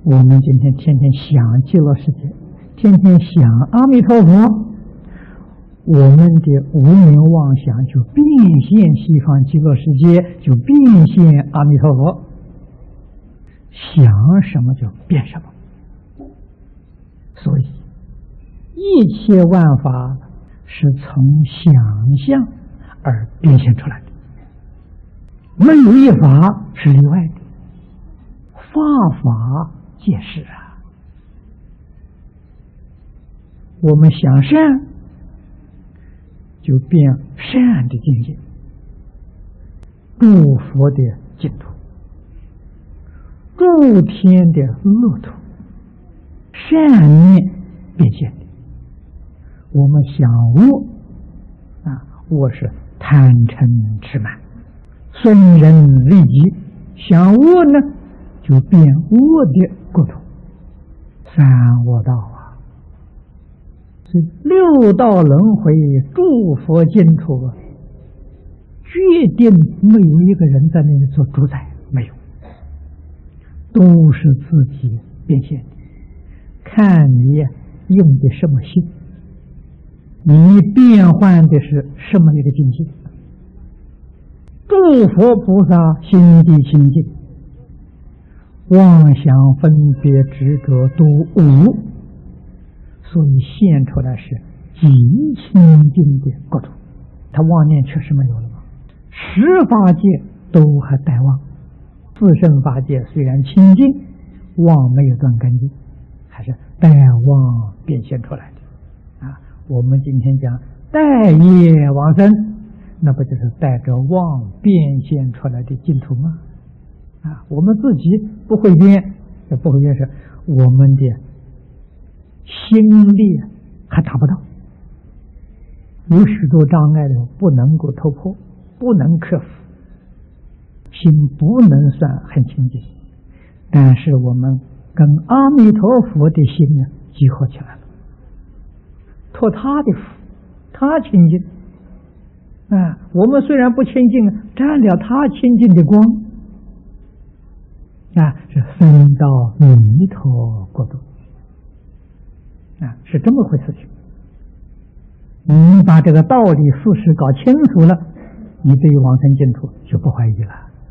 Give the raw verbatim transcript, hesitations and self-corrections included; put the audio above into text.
我们今天天天想极乐世界，天天想阿弥陀佛，我们的无明妄想就变现西方极乐世界，就变现阿弥陀佛。想什么就变什么，所以一切万法是从想象而变现出来的，没有一法是例外的，法法皆是啊。我们想善，就变善的境界，诸佛的净土，诸天的乐土，善念变现的。我们想恶啊，恶是贪嗔痴慢，损人利己，想恶呢就变恶的国土，三恶道啊。所以六道轮回，诸佛净土，决定没有一个人在那里做主宰，没有，都是自己变现的。看你用的什么心，你变换的是什么一个境界。诸佛菩萨心地清净，妄想分别执着都无，所以现出来是极清净的国土。他妄念确实没有了吗？十法界都还带妄，自身法界虽然清净，妄没有断干净，还是带妄变现出来的啊。我们今天讲带业往生，那不就是带着妄变现出来的净土吗？啊，我们自己不会变，也不会变是我们的心力还达不到，有许多障碍的不能够突破，不能克服，心不能算很清净，但是我们跟阿弥陀佛的心呢集合起来了，托他的福，他清净啊，我们虽然不清净，沾了他清净的光啊，是升到弥陀国度啊，是这么回事情。你把这个道理事实搞清楚了，你对于往生净土就不怀疑了。